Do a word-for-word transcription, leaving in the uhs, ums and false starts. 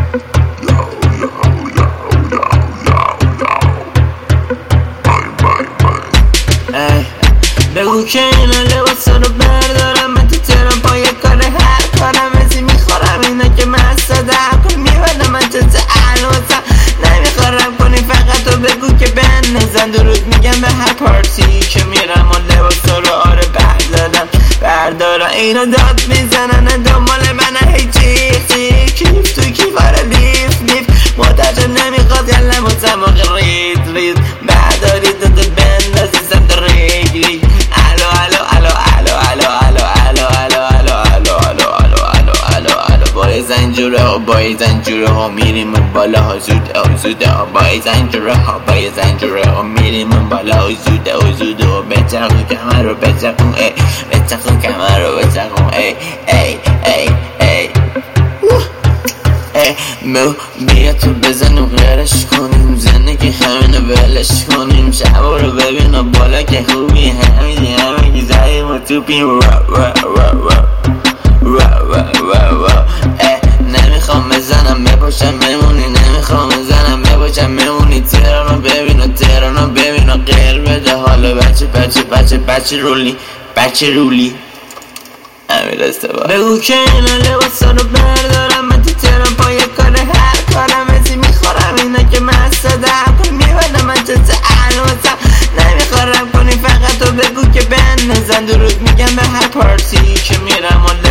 بگو که اینا لباسا رو بردارم، من تو تهران پای کار هر کارم ازی میخورم، اینا که مستاده هر کار میبندم، من چه علوزم نمیخورم کنی، فقط تو بگو که بنزن. درود میگم به هر پارتی که میرم و لباسا رو آره بردارم بردارم، اینا داد میزنن دنبال من هی چیخ چیخ، کیف تو کیف آره لیف لیف، مترجم نمیخواد یه لباسم و رید رید بردارید داده بندازی سمت ریگ ریگ. زنجوره ها بای زنجوره ها میریم اون بالا ها زوده ها زوده ها بای زنجوره ها بای زنجوره ها میریم اون بالا ها زوده ها زوده ها بچخون کمر رو بچخون ای بچخون کمر رو بچخون ای ای ای ای ای مو بیا تو بزن و غیرش کنیم، زندگی همینو بلش کنیم، شبا رو ببین و بالا که خوبی همیدی همیدی زهیم و توپیم را را را را را را را را. نمیخوام بزنم بپاشم میمونی، نمیخوام بزنم بپاشم میمونی، تهرانو ببین و تهرانو ببین و غیر بده حالا بچه بچه بچه بچه رولی بچه رولی امیر استبا. بگو که اینا لباسا رو بردارم، من تو تهران پای کار هر کارم ازی میخورم، اینا که مستاده هر کار میبندم، من چه علوزم نمیخورم کنی، فقط تو بگو که بنزن. درود میگم به هر پارتی که میرم و